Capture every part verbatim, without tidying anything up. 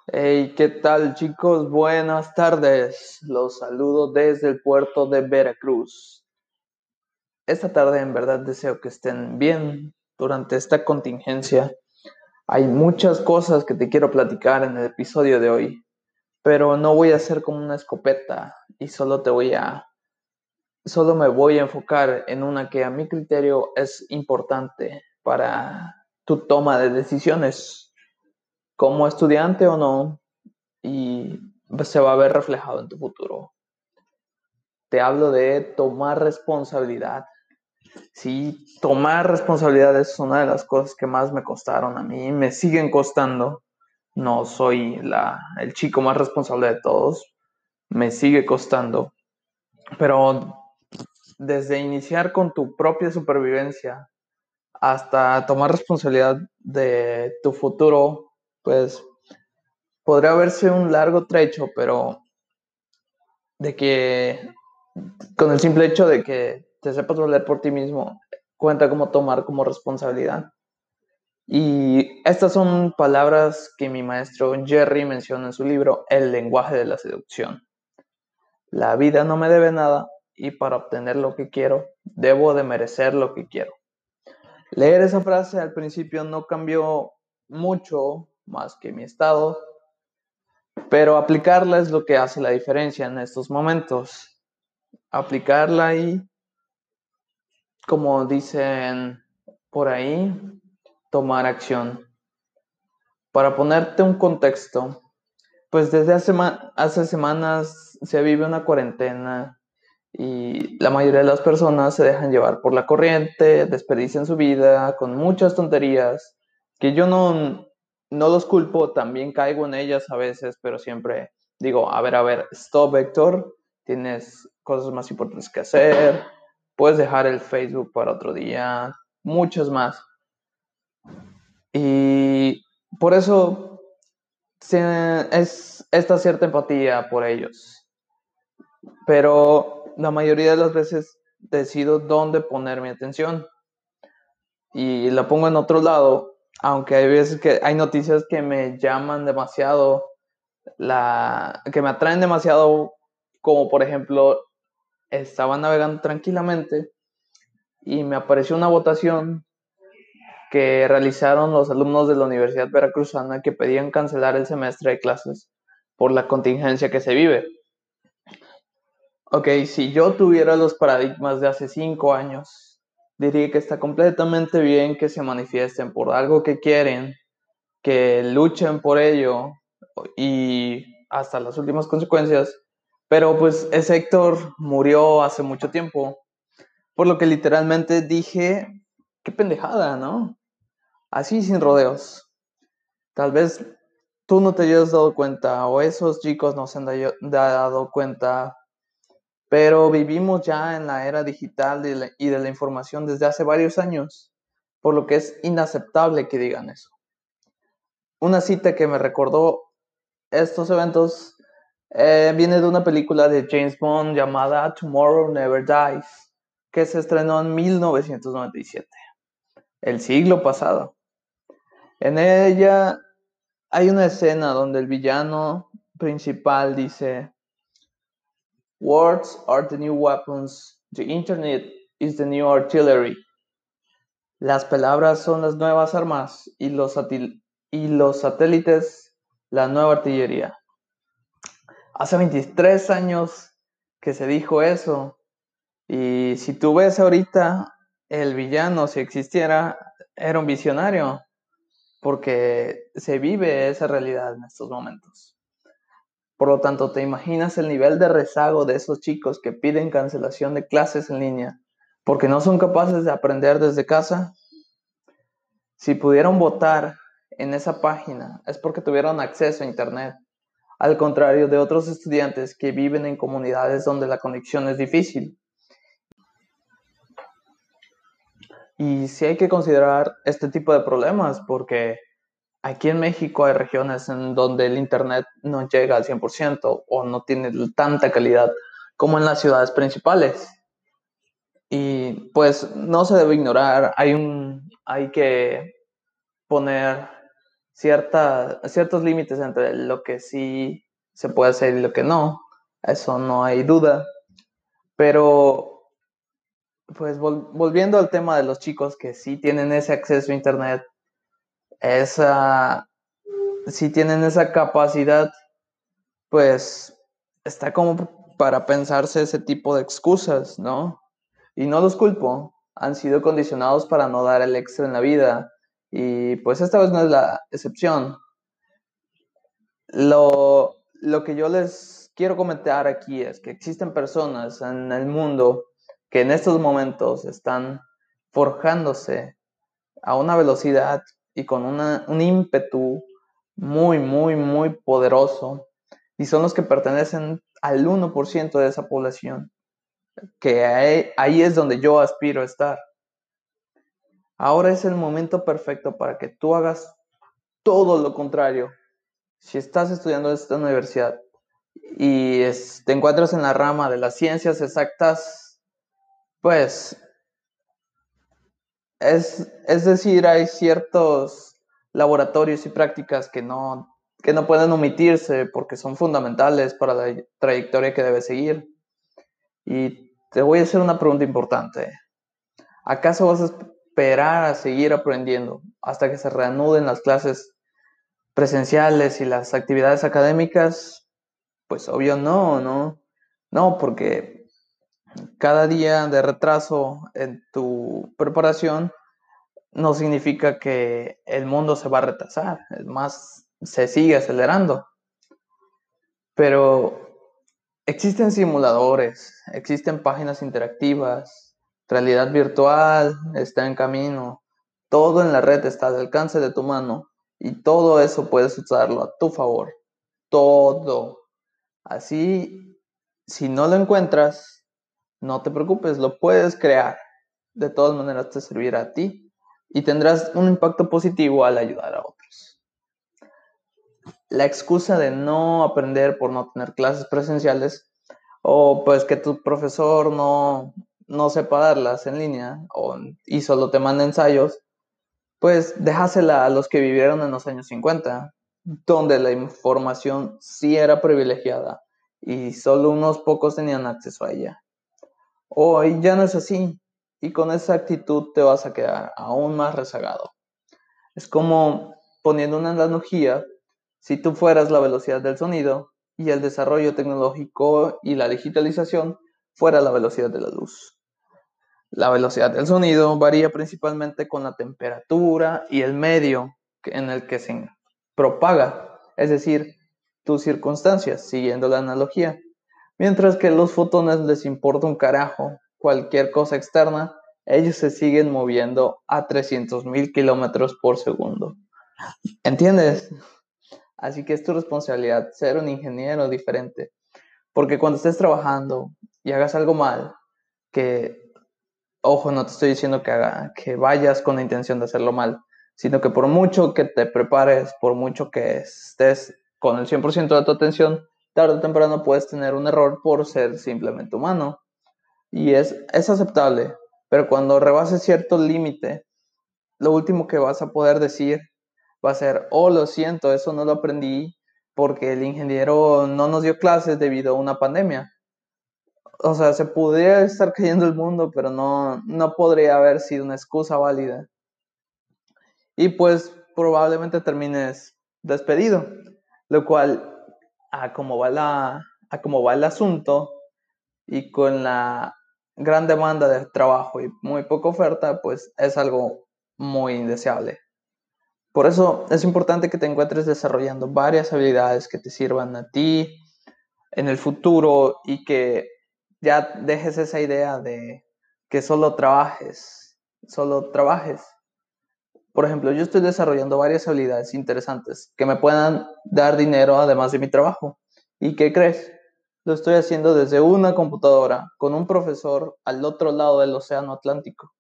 Hey, ¿qué tal, chicos? Buenas tardes. Los saludo desde el puerto de Veracruz. Esta tarde en verdad deseo que estén bien durante esta contingencia. Hay muchas cosas que te quiero platicar en el episodio de hoy, pero no voy a ser como una escopeta y solo te voy a solo me voy a enfocar en una que a mi criterio es importante para tu toma de decisiones como estudiante o no, y se va a ver reflejado en tu futuro. Te hablo de tomar responsabilidad. Sí, tomar responsabilidad es una de las cosas que más me costaron a mí, me siguen costando. No soy la, el chico más responsable de todos, me sigue costando. Pero desde iniciar con tu propia supervivencia hasta tomar responsabilidad de tu futuro, pues podría verse un largo trecho, pero de que con el simple hecho de que te sepas valer por ti mismo, cuenta cómo tomar como responsabilidad. Y estas son palabras que mi maestro Jerry menciona en su libro El lenguaje de la seducción. La vida no me debe nada y para obtener lo que quiero, debo de merecer lo que quiero. Leer esa frase al principio no cambió mucho más que mi estado, pero aplicarla es lo que hace la diferencia en estos momentos. Aplicarla y, como dicen por ahí, tomar acción. Para ponerte un contexto, pues desde hace, hace semanas se vive una cuarentena y la mayoría de las personas se dejan llevar por la corriente, desperdician su vida con muchas tonterías, que yo no, no los culpo, también caigo en ellas a veces, pero siempre digo, a ver, a ver, stop, Héctor, tienes cosas más importantes que hacer, puedes dejar el Facebook para otro día, muchas más. Y por eso es esta cierta empatía por ellos. Pero la mayoría de las veces decido dónde poner mi atención y la pongo en otro lado, aunque hay veces que hay noticias que me llaman demasiado, la, que me atraen demasiado, como por ejemplo, estaba navegando tranquilamente y me apareció una votación que realizaron los alumnos de la Universidad Veracruzana que pedían cancelar el semestre de clases por la contingencia que se vive. Ok, si yo tuviera los paradigmas de hace cinco años, diría que está completamente bien que se manifiesten por algo que quieren, que luchen por ello y hasta las últimas consecuencias, pero pues ese Héctor murió hace mucho tiempo, por lo que literalmente dije, qué pendejada, ¿no? Así sin rodeos. Tal vez tú no te hayas dado cuenta o esos chicos no se han dado cuenta, pero vivimos ya en la era digital y de, la, y de la información desde hace varios años, por lo que es inaceptable que digan eso. Una cita que me recordó estos eventos eh, viene de una película de James Bond llamada Tomorrow Never Dies, que se estrenó en mil novecientos noventa y siete, el siglo pasado. En ella hay una escena donde el villano principal dice: "Words are the new weapons, the internet is the new artillery". Las palabras son las nuevas armas y los, y los satélites la nueva artillería. Hace veintitrés años que se dijo eso, y si tú ves ahorita, el villano, si existiera, era un visionario, porque se vive esa realidad en estos momentos. Por lo tanto, ¿te imaginas el nivel de rezago de esos chicos que piden cancelación de clases en línea porque no son capaces de aprender desde casa? Si pudieron votar en esa página es porque tuvieron acceso a internet, al contrario de otros estudiantes que viven en comunidades donde la conexión es difícil. Y sí hay que considerar este tipo de problemas porque aquí en México hay regiones en donde el internet no llega al cien por ciento o no tiene tanta calidad como en las ciudades principales. Y pues no se debe ignorar, hay, un, hay que poner cierta, ciertos límites entre lo que sí se puede hacer y lo que no, eso no hay duda, pero pues vol- volviendo al tema de los chicos que sí tienen ese acceso a internet, esa, sí tienen esa capacidad, pues está como para pensarse ese tipo de excusas, ¿no? Y no los culpo, han sido condicionados para no dar el extra en la vida y pues esta vez no es la excepción. Lo, lo que yo les quiero comentar aquí es que existen personas en el mundo que en estos momentos están forjándose a una velocidad y con una, un ímpetu muy, muy, muy poderoso y son los que pertenecen al uno por ciento de esa población, que ahí, ahí es donde yo aspiro a estar. Ahora es el momento perfecto para que tú hagas todo lo contrario. Si estás estudiando en esta universidad y es, te encuentras en la rama de las ciencias exactas, pues es, es decir, hay ciertos laboratorios y prácticas que no, que no pueden omitirse porque son fundamentales para la trayectoria que debes seguir. Y te voy a hacer una pregunta importante. ¿Acaso vas a esperar a seguir aprendiendo hasta que se reanuden las clases presenciales y las actividades académicas? Pues obvio no, ¿no? No, porque cada día de retraso en tu preparación no significa que el mundo se va a retrasar, es más, se sigue acelerando. Pero existen simuladores, existen páginas interactivas, realidad virtual está en camino, todo en la red está al alcance de tu mano y todo eso puedes usarlo a tu favor, todo. Así, si no lo encuentras, no te preocupes, lo puedes crear. De todas maneras te servirá a ti y tendrás un impacto positivo al ayudar a otros. La excusa de no aprender por no tener clases presenciales o pues que tu profesor no, no sepa darlas en línea o, y solo te manda ensayos, pues déjasela a los que vivieron en los años cincuenta, donde la información sí era privilegiada y solo unos pocos tenían acceso a ella. Hoy ya no es así y con esa actitud te vas a quedar aún más rezagado. Es como poniendo una analogía, si tú fueras la velocidad del sonido y el desarrollo tecnológico y la digitalización fuera la velocidad de la luz. La velocidad del sonido varía principalmente con la temperatura y el medio en el que se propaga, es decir, tus circunstancias, siguiendo la analogía. Mientras que a los fotones les importa un carajo cualquier cosa externa, ellos se siguen moviendo a trescientos mil kilómetros por segundo. ¿Entiendes? Así que es tu responsabilidad ser un ingeniero diferente. Porque cuando estés trabajando y hagas algo mal, que, ojo, no te estoy diciendo que, haga, que vayas con la intención de hacerlo mal, sino que por mucho que te prepares, por mucho que estés con el cien por ciento de tu atención, tarde o temprano puedes tener un error por ser simplemente humano. Y es, es aceptable, pero cuando rebases cierto límite, lo último que vas a poder decir va a ser, oh, lo siento, eso no lo aprendí porque el ingeniero no nos dio clases debido a una pandemia. O sea, se podría estar cayendo el mundo, pero no, no podría haber sido una excusa válida. Y pues probablemente termines despedido, lo cual, a cómo va, la, a cómo va el asunto y con la gran demanda de trabajo y muy poca oferta, pues es algo muy indeseable. Por eso es importante que te encuentres desarrollando varias habilidades que te sirvan a ti en el futuro y que ya dejes esa idea de que solo trabajes, solo trabajes. Por ejemplo, yo estoy desarrollando varias habilidades interesantes que me puedan dar dinero además de mi trabajo. ¿Y qué crees? Lo estoy haciendo desde una computadora con un profesor al otro lado del océano Atlántico.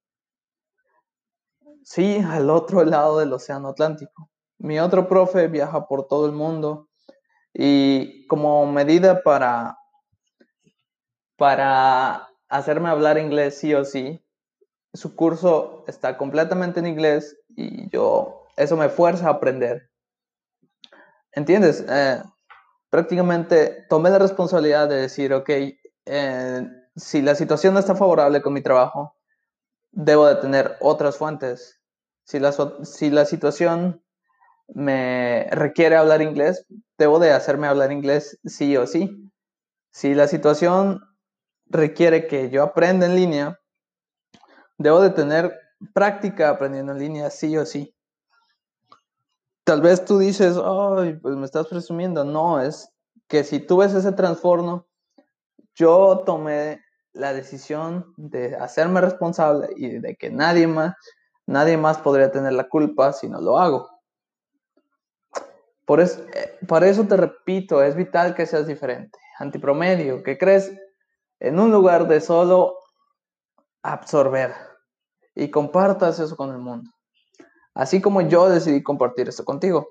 Sí, al otro lado del océano Atlántico. Mi otro profe viaja por todo el mundo y como medida para, para hacerme hablar inglés sí o sí, su curso está completamente en inglés y yo, eso me fuerza a aprender. ¿Entiendes? Eh, prácticamente tomé la responsabilidad de decir, ok, eh, si la situación no está favorable con mi trabajo, debo de tener otras fuentes. Si la, si la situación me requiere hablar inglés, debo de hacerme hablar inglés sí o sí. Si la situación requiere que yo aprenda en línea, debo de tener práctica aprendiendo en línea sí o sí. Tal vez tú dices, ay, pues me estás presumiendo. No, es que si tú ves ese trastorno, yo tomé la decisión de hacerme responsable y de que nadie más, nadie más podría tener la culpa si no lo hago. Por eso, eh, para eso te repito, es vital que seas diferente, antipromedio, que crees en un lugar de solo absorber y compartas eso con el mundo. Así como yo decidí compartir esto contigo.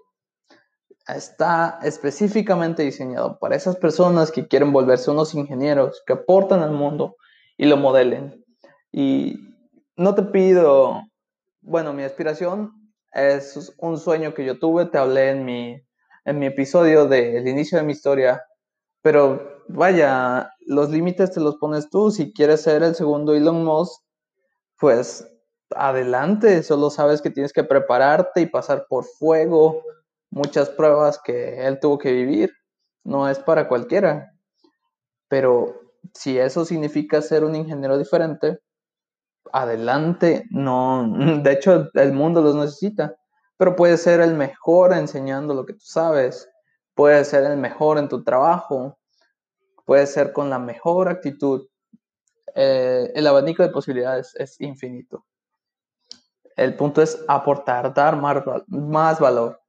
Está específicamente diseñado para esas personas que quieren volverse unos ingenieros, que aportan al mundo y lo modelen. Y no te pido, bueno, mi aspiración es un sueño que yo tuve, te hablé en mi, en mi episodio del inicio de mi historia, pero vaya, los límites te los pones tú. Si quieres ser el segundo Elon Musk, pues adelante, solo sabes que tienes que prepararte y pasar por fuego, muchas pruebas que él tuvo que vivir, no es para cualquiera, pero si eso significa ser un ingeniero diferente, adelante, no, de hecho el mundo los necesita, pero puedes ser el mejor enseñando lo que tú sabes, puedes ser el mejor en tu trabajo, puedes ser con la mejor actitud, eh, el abanico de posibilidades es infinito. El punto es aportar, dar más, más valor.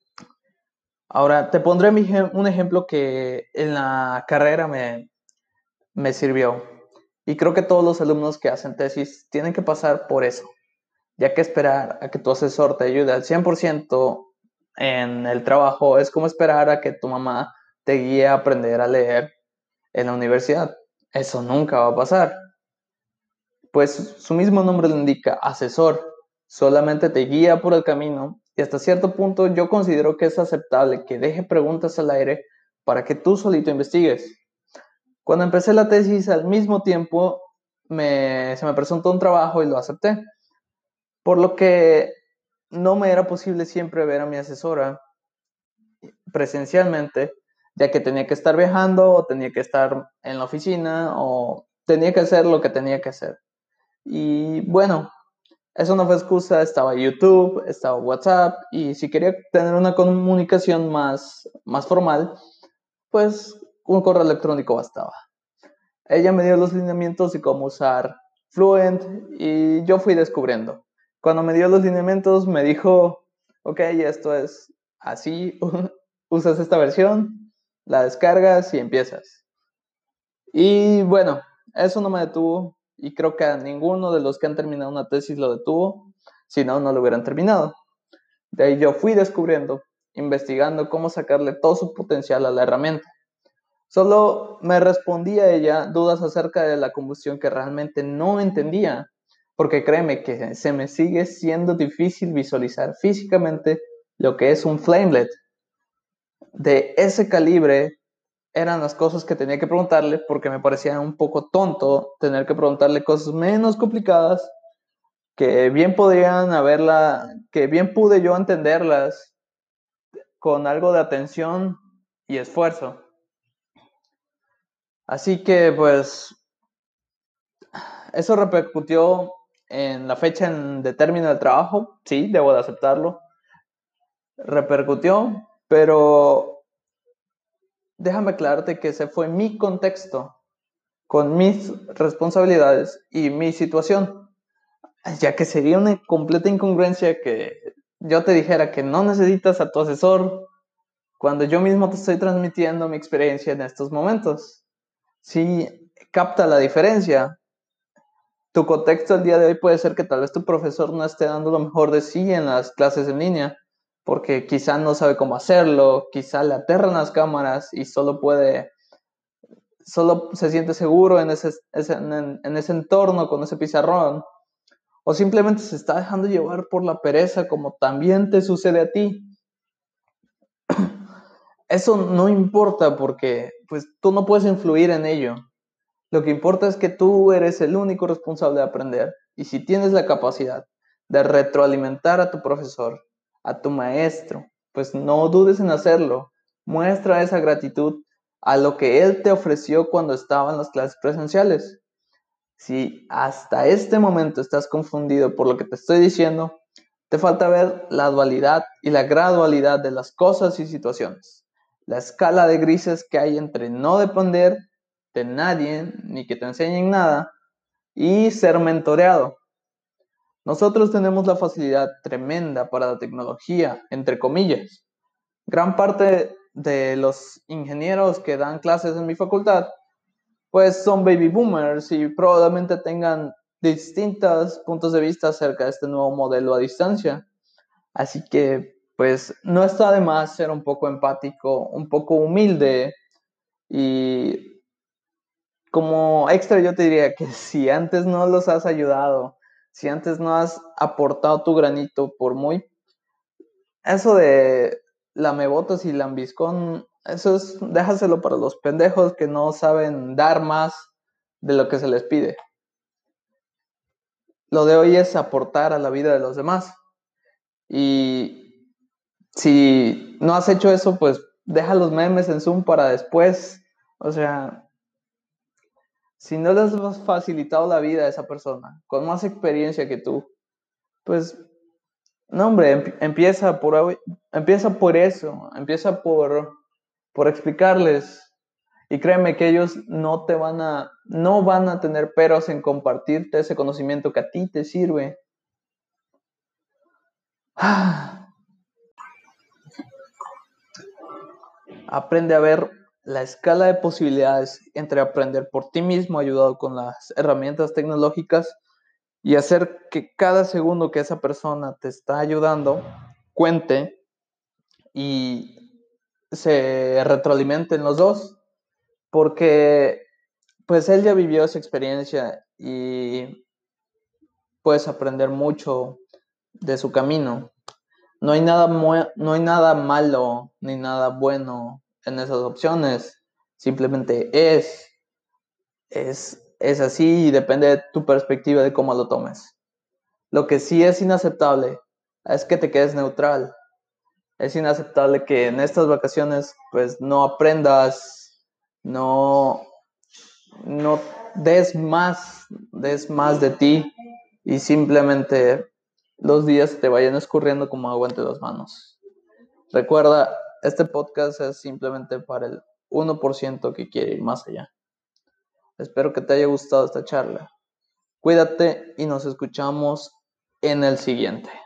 Ahora, te pondré un ejemplo que en la carrera me, me sirvió. Y creo que todos los alumnos que hacen tesis tienen que pasar por eso. Ya que esperar a que tu asesor te ayude al cien por ciento en el trabajo es como esperar a que tu mamá te guíe a aprender a leer en la universidad. Eso nunca va a pasar. Pues su mismo nombre lo indica, asesor. Solamente te guía por el camino y hasta cierto punto yo considero que es aceptable que deje preguntas al aire para que tú solito investigues. Cuando empecé la tesis, al mismo tiempo me, se me presentó un trabajo y lo acepté, por lo que no me era posible siempre ver a mi asesora presencialmente, ya que tenía que estar viajando o tenía que estar en la oficina o tenía que hacer lo que tenía que hacer. Y bueno, eso no fue excusa, estaba YouTube, estaba WhatsApp, y si quería tener una comunicación más, más formal, pues un correo electrónico bastaba. Ella me dio los lineamientos de cómo usar Fluent y yo fui descubriendo. Cuando me dio los lineamientos me dijo, ok, esto es así, usas esta versión, la descargas y empiezas. Y bueno, eso no me detuvo y creo que a ninguno de los que han terminado una tesis lo detuvo, si no, no lo hubieran terminado. De ahí yo fui descubriendo, investigando cómo sacarle todo su potencial a la herramienta. Solo me respondía ella dudas acerca de la combustión que realmente no entendía, porque créeme que se me sigue siendo difícil visualizar físicamente lo que es un flamelet. De ese calibre eran las cosas que tenía que preguntarle, porque me parecía un poco tonto tener que preguntarle cosas menos complicadas que bien podrían haberla, que bien pude yo entenderlas con algo de atención y esfuerzo. Así que pues eso repercutió en la fecha en de término del trabajo, sí, debo de aceptarlo, repercutió, pero déjame aclararte que ese fue mi contexto, con mis responsabilidades y mi situación, ya que sería una completa incongruencia que yo te dijera que no necesitas a tu asesor cuando yo mismo te estoy transmitiendo mi experiencia en estos momentos. Sí, capta la diferencia. Tu contexto el día de hoy puede ser que tal vez tu profesor no esté dando lo mejor de sí en las clases en línea, porque quizá no sabe cómo hacerlo, quizá le aterran las cámaras y solo puede, solo se siente seguro en ese, en, en ese entorno con ese pizarrón, o simplemente se está dejando llevar por la pereza como también te sucede a ti. eso no importa porque pues tú no puedes influir en ello. Lo que importa es que tú eres el único responsable de aprender. Y si tienes la capacidad de retroalimentar a tu profesor, a tu maestro, pues no dudes en hacerlo. Muestra esa gratitud a lo que él te ofreció cuando estaba en las clases presenciales. Si hasta este momento estás confundido por lo que te estoy diciendo, te falta ver la dualidad y la gradualidad de las cosas y situaciones. La escala de grises que hay entre no depender de nadie ni que te enseñen nada y ser mentoreado. Nosotros tenemos la facilidad tremenda para la tecnología, entre comillas. Gran parte de los ingenieros que dan clases en mi facultad pues son baby boomers y probablemente tengan distintos puntos de vista acerca de este nuevo modelo a distancia. Así que, pues, no está de más ser un poco empático, un poco humilde y como extra yo te diría que si antes no los has ayudado, si antes no has aportado tu granito, por muy... Eso de lamebotas y lambiscón, eso es, déjaselo para los pendejos que no saben dar más de lo que se les pide. Lo de hoy es aportar a la vida de los demás. Y si no has hecho eso, pues deja los memes en Zoom para después. O sea, si no les has facilitado la vida a esa persona con más experiencia que tú, pues, no, hombre, empieza por, empieza por eso, empieza por, por explicarles. Y créeme que ellos no te van a, no van a tener peros en compartirte ese conocimiento que a ti te sirve. Aprende a ver la escala de posibilidades entre aprender por ti mismo, ayudado con las herramientas tecnológicas, y hacer que cada segundo que esa persona te está ayudando cuente y se retroalimenten los dos, porque pues él ya vivió esa experiencia y puedes aprender mucho de su camino. No hay nada, no hay nada malo ni nada bueno en esas opciones. Simplemente es, es, es así y depende de tu perspectiva de cómo lo tomes. Lo que sí es inaceptable es que te quedes neutral. Es inaceptable que en estas vacaciones pues no aprendas, no, no des más, des más de ti y simplemente los días te vayan escurriendo como agua entre las manos. Recuerda, este podcast es simplemente para el uno por ciento que quiere ir más allá. Espero que te haya gustado esta charla. Cuídate y nos escuchamos en el siguiente.